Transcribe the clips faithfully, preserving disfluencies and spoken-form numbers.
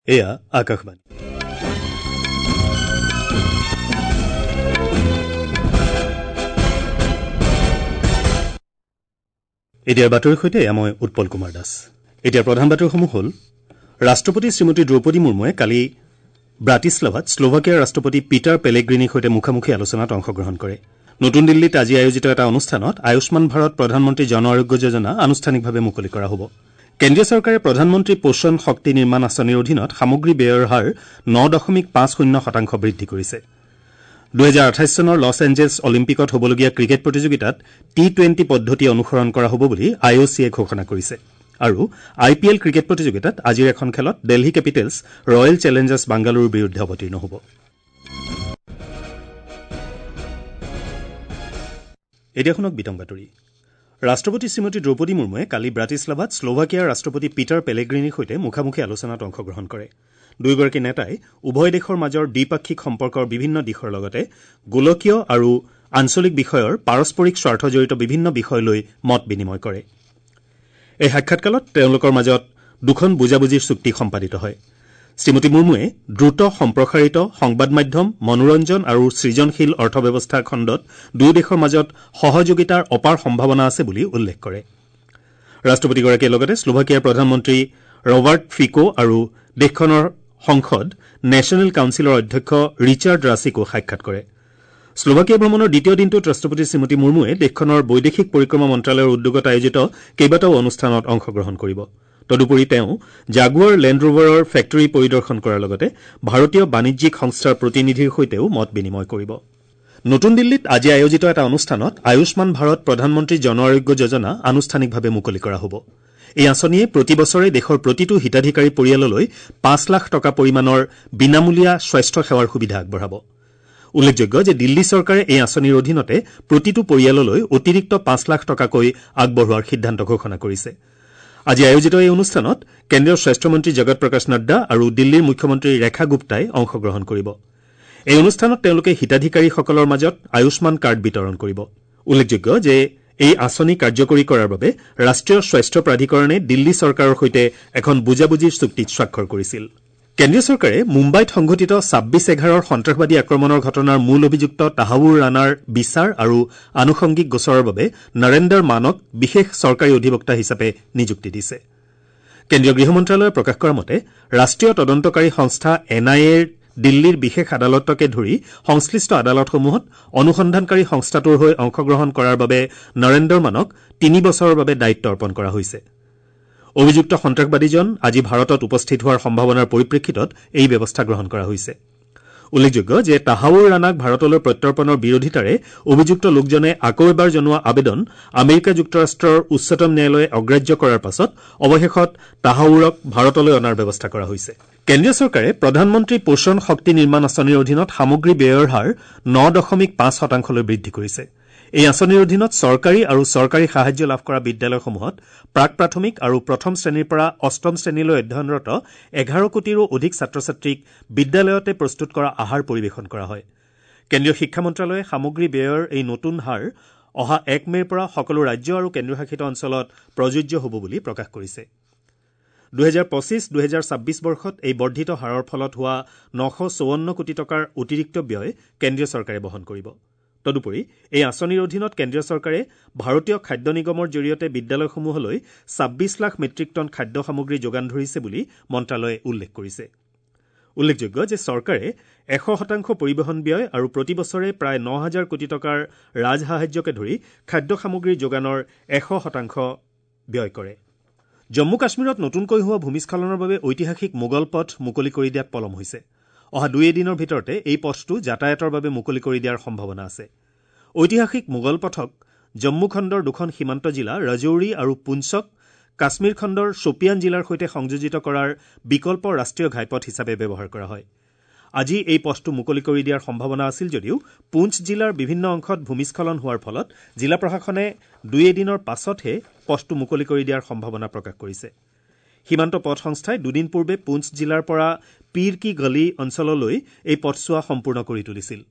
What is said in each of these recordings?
এয়া আকাশবাণী। এতিয়াৰ বাতৰিৰ সৈতে মই উৎপল কুমাৰ দাস। এতিয়াৰ প্ৰধান বাতৰিসমূহ হ'ল ৰাষ্ট্ৰপতি শ্ৰীমতী দ্ৰৌপদী মুৰ্মুৱে কালি ব্ৰাটিস্লাভাত শ্লোভাকিয়াৰ ৰাষ্ট্ৰপতি পিটাৰ পেলেগ্ৰিনিৰ সৈতে মুখামুখি আলোচনাত অংশগ্ৰহণ কৰে। নতুন দিল্লীত আজি আয়োজিত এটা অনুষ্ঠানত আয়ুষ্মান ভাৰত প্ৰধানমন্ত্ৰী জন আৰোগ্য যোজনা আনুষ্ঠানিকভাৱে মুকলি কৰা হ'ব। কেন্দ্ৰীয় চৰকাৰে প্ৰধানমন্ত্ৰী পোষণ শক্তি নিৰ্মাণ আঁচনিৰ অধীনত সামগ্ৰী ব্যয়ৰ হাৰ ন দশমিক পাঁচ শূন্য শতাংশ বৃদ্ধি কৰিছে। দুহেজাৰ আঠাইছ চনৰ লছ এঞ্জেলছ অলিম্পিকত হ'বলগীয়া ক্ৰিকেট প্ৰতিযোগিতাত টি টুৱেণ্টি পদ্ধতি অনুসৰণ কৰা হ'ব বুলি আই অ' চিয়ে ঘোষণা কৰিছে। আৰু আই পি এল ক্ৰিকেট প্ৰতিযোগিতাত আজিৰ এখন খেলত দিল্লী কেপিটেলছ ৰয়েল চেলেঞ্জাৰ্ছ বাংগালুৰুৰ বিৰুদ্ধে অৱতীৰ্ণ হ'ব। এতিয়া শুনক বিতং বাতৰি। ৰাষ্ট্ৰপতি শ্ৰীমতী দ্ৰৌপদী মুৰ্মুৱে কালি ব্ৰাটিস্লাভাত শ্লোভাকিয়াৰ ৰাষ্ট্ৰপতি পিটাৰ পেলেগ্ৰিনিৰ সৈতে মুখামুখি আলোচনাত অংশগ্ৰহণ কৰে। দুয়োগৰাকী নেতাই উভয় দেশৰ মাজৰ দ্বিপাক্ষিক সম্পৰ্কৰ বিভিন্ন দিশৰ লগতে গোলকীয় আৰু আঞ্চলিক বিষয়ৰ পাৰস্পৰিক স্বাৰ্থজড়িত বিভিন্ন বিষয় লৈ মত বিনিময় কৰে। এই সাক্ষাৎকালত তেওঁলোকৰ মাজত দুখন বুজাবুজিৰ চুক্তি সম্পাদিত হয়। শ্ৰীমতী মুৰ্মুৱে দ্ৰুত সম্প্ৰসাৰিত সংবাদ মাধ্যম, মনোৰঞ্জন আৰু সৃজনশীল অৰ্থব্যৱস্থা খণ্ডত দুয়ো দেশৰ মাজত সহযোগিতাৰ অপাৰ সম্ভাৱনা আছে বুলি উল্লেখ কৰে। ৰাষ্ট্ৰপতিগৰাকীয়ে লগতে শ্লোভাকিয়াৰ প্ৰধানমন্ত্ৰী ৰবাৰ্ট ফিকো আৰু দেশখনৰ সংসদ নেশ্যনেল কাউন্সিলৰ অধ্যক্ষ ৰিচাৰ্ড ৰাছিকো সাক্ষাৎ কৰে। শ্লোভাকিয়া ভ্ৰমণৰ দ্বিতীয় দিনটোত ৰাষ্ট্ৰপতি শ্ৰীমতী মুৰ্মুৱে দেশখনৰ বৈদেশিক পৰিক্ৰমা মন্ত্ৰালয়ৰ উদ্যোগত আয়োজিত কেইবাটাও অনুষ্ঠানত অংশগ্ৰহণ কৰিব। তদুপৰি তেওঁ জাগুৱাৰ লেণ্ড ৰোভাৰৰ ফেক্টৰী পৰিদৰ্শন কৰাৰ লগতে ভাৰতীয় বাণিজ্যিক সংস্থাৰ প্ৰতিনিধিৰ সৈতেও মত বিনিময় কৰিব। নতুন দিল্লীত আজি আয়োজিত এটা অনুষ্ঠানত আয়ুষ্মান ভাৰত প্ৰধানমন্ত্ৰী জন আৰোগ্য যোজনা আনুষ্ঠানিকভাৱে মুকলি কৰা হ'ব। এই আঁচনিয়ে প্ৰতি বছৰে দেশৰ প্ৰতিটো হিতাধিকাৰী পৰিয়াললৈ পাঁচ লাখ টকা পৰিমাণৰ বিনামূলীয়া স্বাস্থ্য সেৱাৰ সুবিধা আগবঢ়াব। উল্লেখযোগ্য যে দিল্লী চৰকাৰে এই আঁচনিৰ অধীনতে প্ৰতিটো পৰিয়াললৈ অতিৰিক্ত পাঁচ লাখ টকাকৈ আগবঢ়োৱাৰ সিদ্ধান্ত ঘোষণা কৰিছে। আজি আয়োজিত এই অনুষ্ঠানত কেন্দ্ৰীয় স্বাস্থ্যমন্ত্ৰী জগত প্ৰকাশ নাড্ডা আৰু দিল্লীৰ মুখ্যমন্ত্ৰী ৰেখা গুপ্তাই অংশগ্ৰহণ কৰিব। এই অনুষ্ঠানত তেওঁলোকে হিতাধিকাৰীসকলৰ মাজত আয়ুষ্মান কাৰ্ড বিতৰণ কৰিব। উল্লেখযোগ্য যে এই আঁচনি কাৰ্যকৰী কৰাৰ বাবে ৰাষ্ট্ৰীয় স্বাস্থ্য প্ৰাধিকৰণে দিল্লী চৰকাৰৰ সৈতে এখন বুজাবুজিৰ চুক্তিত স্বাক্ষৰ কৰিছিল। কেন্দ্ৰীয় চৰকাৰে মুম্বাইত সংঘটিত ছাব্বিছ এঘাৰৰ সন্ত্ৰাসবাদী আক্ৰমণৰ ঘটনাৰ মূল অভিযুক্ত তাহাবুৰ ৰাণাৰ বিচাৰ আৰু আনুষংগিক গোচৰৰ বাবে নৰেন্দৰ মানক বিশেষ চৰকাৰী অধিবক্তা হিচাপে নিযুক্তি দিছে। কেন্দ্ৰীয় গৃহ মন্ত্ৰালয়ে প্ৰকাশ কৰা মতে ৰাষ্ট্ৰীয় তদন্তকাৰী সংস্থা এন আই এৰ দিল্লীৰ বিশেষ আদালতকে ধৰি সংশ্লিষ্ট আদালতসমূহত অনুসন্ধানকাৰী সংস্থাটোৰ হৈ অংশগ্ৰহণ কৰাৰ বাবে নৰেন্দৰ মানক তিনি বছৰৰ বাবে দায়িত্ব অৰ্পণ কৰা হৈছে। অভিযুক্ত সন্ত্ৰাসবাদীজন আজি ভাৰতত উপস্থিত হোৱাৰ সম্ভাৱনাৰ পৰিপ্ৰেক্ষিতত এই ব্যৱস্থা গ্ৰহণ কৰা হৈছে। উল্লেখযোগ্য যে তাহাবুৰ ৰাণাক ভাৰতলৈ প্ৰত্যৰ্পণৰ বিৰোধিতাৰে অভিযুক্ত লোকজনে আকৌ এবাৰ জনোৱা আবেদন আমেৰিকা যুক্তৰাষ্ট্ৰৰ উচ্চতম ন্যায়ালয়ে অগ্ৰাহ্য কৰাৰ পাছত অৱশেষত তাহাবুৰক ভাৰতলৈ অনাৰ ব্যৱস্থা কৰা হৈছে। কেন্দ্ৰীয় চৰকাৰে প্ৰধানমন্ত্ৰী পোষণ শক্তি নিৰ্মাণ আঁচনিৰ অধীনত সামগ্ৰী ব্যয়ৰ হাৰ ন দশমিক পাঁচ শতাংশলৈ বৃদ্ধি কৰিছে। এই আঁচনিৰ অধীনত চৰকাৰী আৰু চৰকাৰী সাহায্য লাভ কৰা বিদ্যালয়সমূহত প্ৰাক প্ৰাথমিক আৰু প্ৰথম শ্ৰেণীৰ পৰা অষ্টম শ্ৰেণীলৈ অধ্যয়নৰত এঘাৰ কোটিৰো অধিক ছাত্ৰ ছাত্ৰীক বিদ্যালয়তে প্ৰস্তুত কৰা আহাৰ পৰিৱেশন কৰা হয়। কেন্দ্ৰীয় শিক্ষা মন্ত্ৰালয়ে সামগ্ৰী ব্যয়ৰ এই নতুন হাৰ অহা এক মেৰ পৰা সকলো ৰাজ্য আৰু কেন্দ্ৰীয়শাসিত অঞ্চলত প্ৰযোজ্য হ'ব বুলি প্ৰকাশ কৰিছে। দুহেজাৰ পঁচিছ দুহেজাৰ ছাব্বিছ বৰ্ষত এই বৰ্ধিত হাৰৰ ফলত হোৱা নশ চৌৱন্ন কোটি টকাৰ অতিৰিক্ত ব্যয় কেন্দ্ৰীয় চৰকাৰে বহন কৰিব। তদুপৰি এই আঁচনিৰ অধীনত কেন্দ্ৰীয় চৰকাৰে ভাৰতীয় খাদ্য নিগমৰ জৰিয়তে বিদ্যালয়সমূহলৈ ছাব্বিছ লাখ মেট্ৰিক টন খাদ্য সামগ্ৰী যোগান ধৰিছে বুলি মন্ত্ৰালয়ে উল্লেখ কৰিছে। উল্লেখযোগ্য যে চৰকাৰে এশ শতাংশ পৰিবহণ ব্যয় আৰু প্ৰতি বছৰে প্ৰায় ন হাজাৰ কোটি টকাৰ ৰাজসাহায্যকে ধৰি খাদ্য সামগ্ৰী যোগানৰ এশ শতাংশ ব্যয় কৰে। জম্মু কাশ্মীৰত নতুনকৈ হোৱা ভূমিস্খলনৰ বাবে ঐতিহাসিক মোগল পথ মুকলি কৰি দিয়াত পলম হৈছে। অহা দুই এদিনৰ ভিতৰতে এই পথটো যাতায়াতৰ বাবে মুকলি কৰি দিয়াৰ সম্ভাৱনা আছে। ঐতিহাসিক মোগল পথক জম্মু খণ্ডৰ দুখন সীমান্ত জিলা ৰাজৌৰি আৰু পুঞ্চক কাশ্মীৰ খণ্ডৰ শ্বপিয়ান জিলাৰ সৈতে সংযোজিত কৰাৰ বিকল্প ৰাষ্ট্ৰীয় ঘাইপথ হিচাপে ব্যৱহাৰ কৰা হয়। আজি এই পথটো মুকলি কৰি দিয়াৰ সম্ভাৱনা আছিল যদিও পুঞ্চ জিলাৰ বিভিন্ন অংশত ভূমিস্খলন হোৱাৰ ফলত জিলা প্ৰশাসনে দুই এদিনৰ পাছতহে পথটো মুকলি কৰি দিয়াৰ সম্ভাৱনা প্ৰকাশ কৰিছে। সীমান্ত পথ সংস্থাই দুদিন পূৰ্বে পুঞ্চ জিলাৰ পৰা পীৰ কি গলি অঞ্চললৈ এই পথছোৱা সম্পূৰ্ণ কৰি তুলিছিল।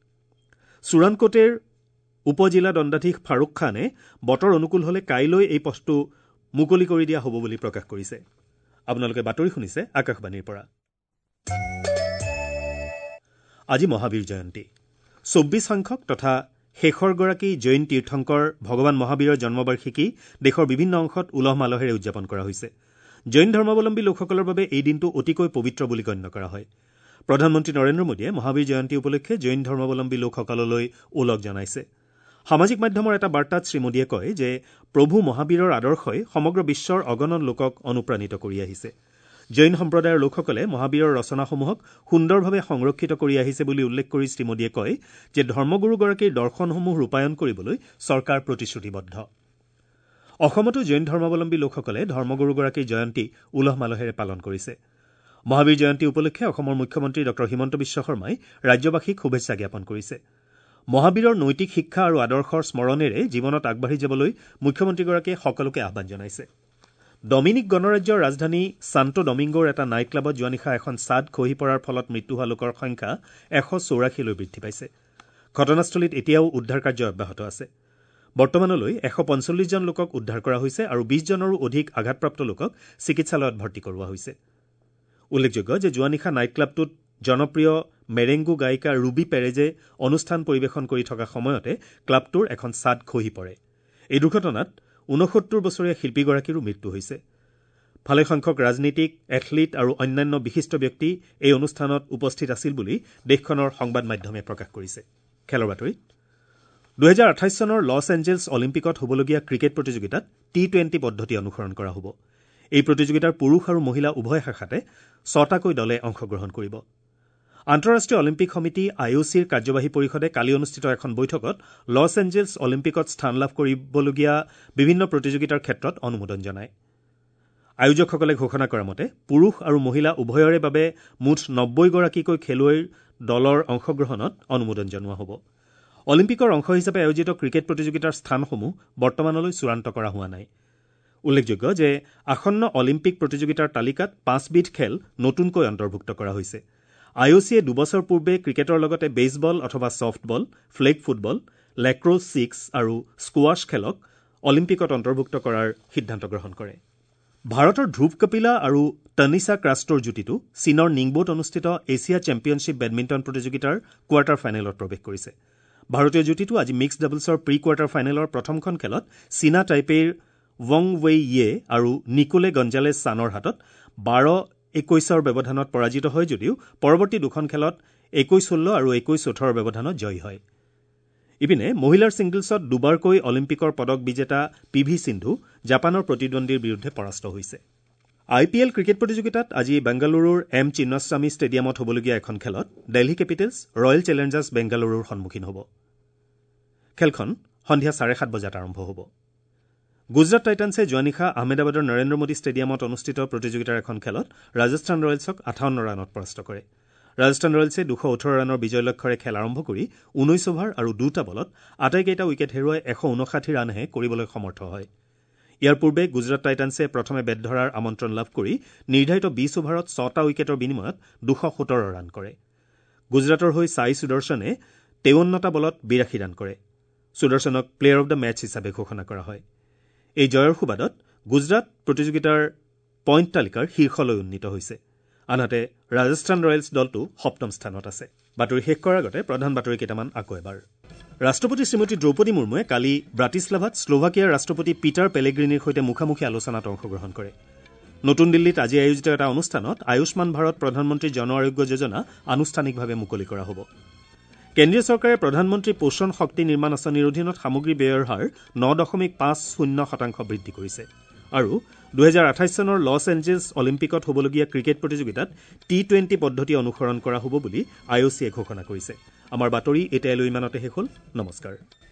চুৰানকোটেৰ উপ জিলা দণ্ডাধীশ ফাৰুক খানে বতৰ অনুকূল হলে কাইলৈ এই পথটো মুকলি কৰি দিয়া হ'ব বুলি প্ৰকাশ কৰিছে। আপোনালোকে বাতৰি শুনিছে আকাশবাণীৰ পৰা। আজি মহাবীৰ জয়ন্তী। চৌব্বিছ সংখ্যক তথা শেষৰগৰাকী জৈন তীৰ্থংকৰ ভগৱান মহাবীৰৰ জন্মবাৰ্ষিকী দেশৰ বিভিন্ন অংশত উলহ মালহেৰে উদযাপন কৰা হৈছে। জৈন ধৰ্মাৱলম্বী লোকসকলৰ বাবে এই দিনটো অতিকৈ পবিত্ৰ বুলি গণ্য কৰা হয়। প্ৰধানমন্ত্ৰী নৰেন্দ্ৰ মোদীয়ে মহাবীৰ জয়ন্তী উপলক্ষে জৈন ধৰ্মাৱলম্বী লোকসকললৈ ওলগ জনাইছে। সামাজিক মাধ্যমৰ এটা বাৰ্তাত শ্ৰীমোদীয়ে কয় যে প্ৰভু মহাবীৰৰ আদৰ্শই সমগ্ৰ বিশ্বৰ অগণন লোকক অনুপ্ৰাণিত কৰি আহিছে। জৈন সম্প্ৰদায়ৰ লোকসকলে মহাবীৰৰ ৰচনাসমূহক সুন্দৰভাৱে সংৰক্ষিত কৰি আহিছে বুলি উল্লেখ কৰি শ্ৰীমোদীয়ে কয় যে ধৰ্মগুৰুগৰাকীৰ দৰ্শনসমূহ ৰূপায়ণ কৰিবলৈ চৰকাৰ প্ৰতিশ্ৰুতিবদ্ধ। অসমতো জৈন ধৰ্মাৱলম্বী লোকসকলে ধৰ্মগুৰুগৰাকীৰ জয়ন্তী উলহ মালহেৰে পালন কৰিছে। মহাবীৰ জয়ন্তী উপলক্ষে অসমৰ মুখ্যমন্ত্ৰী ডঃ হিমন্ত বিশ্ব শৰ্মাই ৰাজ্যবাসীক শুভেচ্ছা জ্ঞাপন কৰিছে। মহাবীৰৰ নৈতিক শিক্ষা আৰু আদৰ্শৰ স্মৰণেৰে জীৱনত আগবাঢ়ি যাবলৈ মুখ্যমন্ত্ৰীগৰাকীয়ে সকলোকে আহ্বান জনাইছে। ডমিনিক গণৰাজ্যৰ ৰাজধানী ছাণ্টো ডমিংগোৰ এটা নাইট ক্লাবত যোৱা নিশা এখন ছাদ খহি পৰাৰ ফলত মৃত্যু হোৱা লোকৰ সংখ্যা এশ চৌৰাশীলৈ বৃদ্ধি পাইছে। ঘটনাস্থলীত এতিয়াও উদ্ধাৰ কাৰ্য অব্যাহত আছে। বৰ্তমানলৈ এশ পঞ্চল্লিছজন লোকক উদ্ধাৰ কৰা হৈছে আৰু বিশজনৰো অধিক আঘাতপ্ৰাপ্ত লোকক চিকিৎসালয়ত ভৰ্তি কৰোৱা হৈছে। উল্লেখযোগ্য যে যোৱা নিশা নাইট ক্লাবটোত জনপ্ৰিয় মেৰেংগো গায়িকা ৰুবি পেৰেজে অনুষ্ঠান পৰিৱেশন কৰি থকা সময়তে ক্লাবটোৰ এখন ছাদ খহি পৰে। এই দুৰ্ঘটনাত ঊনসত্তৰ বছৰীয়া শিল্পীগৰাকীৰো মৃত্যু হৈছে। ভালেসংখ্যক ৰাজনীতিক, এথলীট আৰু অন্যান্য বিশিষ্ট ব্যক্তি এই অনুষ্ঠানত উপস্থিত আছিল বুলি দেশখনৰ সংবাদ মাধ্যমে প্ৰকাশ কৰিছে। খেলৰ বাতৰি দুহেজাৰ আঠাইছ চনৰ লছ এঞ্জেলছ অলিম্পিকত হ'বলগীয়া ক্ৰিকেট প্ৰতিযোগিতাত টি টুৱেণ্টি পদ্ধতি অনুসৰণ কৰা হ'ব। এই প্ৰতিযোগিতাৰ পুৰুষ আৰু মহিলা উভয় শাখাতে ছটাকৈ দলে অংশগ্ৰহণ কৰিব। আন্তঃৰাষ্ট্ৰীয় অলিম্পিক সমিতি আই অ' চিৰ কাৰ্যবাহী পৰিষদে কালি অনুষ্ঠিত এখন বৈঠকত লছ এঞ্জেলছ অলিম্পিকত স্থান লাভ কৰিবলগীয়া বিভিন্ন প্ৰতিযোগিতাৰ ক্ষেত্ৰত অনুমোদন জনায়। আয়োজকসকলে ঘোষণা কৰা মতে পুৰুষ আৰু মহিলা উভয়ৰে বাবে মুঠ নব্বৈগৰাকীকৈ খেলুৱৈৰ দলৰ অংশগ্ৰহণত অনুমোদন জনোৱা হ'ব। অলিম্পিকৰ অংশ হিচাপে আয়োজিত ক্ৰিকেট প্ৰতিযোগিতাৰ স্থানসমূহ বৰ্তমানলৈ চূড়ান্ত কৰা হোৱা নাই। উল্লেখযোগ্য যে আসন্ন অলিম্পিক প্ৰতিযোগিতাৰ তালিকাত পাঁচবিধ খেল নতুনকৈ অন্তৰ্ভুক্ত কৰা হৈছে। আই অ' চিয়ে দুবছৰ পূৰ্বে ক্ৰিকেটৰ লগতে বেছবল অথবা softball, flag football, lacrosse sixes আৰু স্কোৱাছ খেলক অলিম্পিকত অন্তৰ্ভুক্ত কৰাৰ সিদ্ধান্ত গ্ৰহণ কৰে। ভাৰতৰ ধ্ৰুৱ কপিলা আৰু তনিষা ক্ৰাষ্টৰ যুটিটো চীনৰ নিংবোত অনুষ্ঠিত এছিয়া চেম্পিয়নশ্বিপ বেডমিণ্টন প্ৰতিযোগিতাৰ কোৱাৰ্টাৰ ফাইনেলত প্ৰৱেশ কৰিছে। ভাৰতীয় যুটিটো আজি মিক্সড ডাবলছৰ প্ৰি কোৱাৰ্টাৰ ফাইনেলৰ প্ৰথমখন খেলত চীনা টাইপেইৰ ৱং ৱেই ইয়ে আৰু নিকোলে গঞ্জালেছ ছানৰ হাতত বাৰ একৈশৰ ব্যৱধানত পৰাজিত হয় যদিও পৰৱৰ্তী দুখন খেলত একৈশ ষোল্ল আৰু একৈশ ওঠৰৰ ব্যৱধানত জয়ী হয়। ইপিনে মহিলাৰ ছিংগলছত দুবাৰকৈ অলিম্পিকৰ পদক বিজেতা পি ভি সিন্ধু জাপানৰ প্ৰতিদ্বন্দ্বীৰ বিৰুদ্ধে পৰাস্ত হৈছে। আই পি এল ক্ৰিকেট প্ৰতিযোগিতাত আজি বেংগালুৰুৰ এম চিন্নাস্বামী ষ্টেডিয়ামত হ'বলগীয়া এখন খেলত দিল্লী কেপিটেলছ ৰয়েল চেলেঞ্জাৰ্ছ বেংগালুৰুৰ সন্মুখীন হ'ব। খেলখন সন্ধিয়া চাৰে সাত বজাত আৰম্ভ হ'ব। গুজৰাট টাইটান্ছে যোৱা নিশা আহমেদাবাদৰ নৰেন্দ্ৰ মোদী ষ্টেডিয়ামত অনুষ্ঠিত প্ৰতিযোগিতাৰ এখন খেলত ৰাজস্থান ৰয়েলছক আঠাৱন্ন ৰানত পৰাস্ত কৰে। ৰাজস্থান ৰয়েলছে দুশ ওঠৰ ৰানৰ বিজয় লক্ষ্যৰে খেল আৰম্ভ কৰি ঊনৈশ অভাৰ আৰু দুটা বলত আটাইকেইটা উইকেট হেৰুৱাই এশ ঊনষাঠি ৰানহে কৰিবলৈ সমৰ্থ হয়। ইয়াৰ পূৰ্বে গুজৰাট টাইটান্ছে প্ৰথমে বেট ধৰাৰ আমন্ত্ৰণ লাভ কৰি নিৰ্ধাৰিত বিশ অভাৰত ছটা উইকেটৰ বিনিময়ত দুশ সোতৰ ৰান কৰে। গুজৰাটৰ হৈ ছাই সুদৰ্শনে তেৱন্নটা বলত বিৰাশী ৰান কৰে। সুদৰ্শনক প্লেয়াৰ অব দ্য মেচ হিচাপে ঘোষণা কৰা হয়। এই জয়ৰ সুবাদত গুজৰাট প্ৰতিযোগিতাৰ পইণ্ট তালিকাৰ শীৰ্ষলৈ উন্নীত হৈছে। আনহাতে ৰাজস্থান ৰয়েলছ দলটো সপ্তম স্থানত আছে। বাতৰি শেষ কৰাৰ আগতে প্ৰধান বাতৰি কেইটামান আকৌ এবাৰ। ৰাষ্ট্ৰপতি শ্ৰীমতী দ্ৰৌপদী মুৰ্মুৱে কালি ব্ৰাটিস্লাভাত শ্লোভাকিয়াৰ ৰাষ্ট্ৰপতি পিটাৰ পেলেগ্ৰিনিৰ সৈতে মুখামুখি আলোচনাত অংশগ্ৰহণ কৰে। নতুন দিল্লীত আজি আয়োজিত এটা অনুষ্ঠানত আয়ুষ্মান ভাৰত প্ৰধানমন্ত্ৰী জন আৰোগ্য যোজনা আনুষ্ঠানিকভাৱে মুকলি কৰা হ'ব। কেন্দ্ৰীয় চৰকাৰে প্ৰধানমন্ত্ৰী পোষণ শক্তি নিৰ্মাণ আঁচনিৰ অধীনত সামগ্ৰী ব্যয়ৰ হাৰ ন দশমিক পাঁচ শূন্য শতাংশ বৃদ্ধি কৰিছে। আৰু দুহেজাৰ আঠাইছ চনৰ লছ এঞ্জেলছ অলিম্পিকত হ'বলগীয়া ক্ৰিকেট প্ৰতিযোগিতাত টি টুৱেণ্টি পদ্ধতি অনুসৰণ কৰা হ'ব বুলি আই অ' চিয়ে ঘোষণা কৰিছে। আমাৰ বাতৰি এতিয়ালৈ ইমানতে শেষ হ'ল। নমস্কাৰ।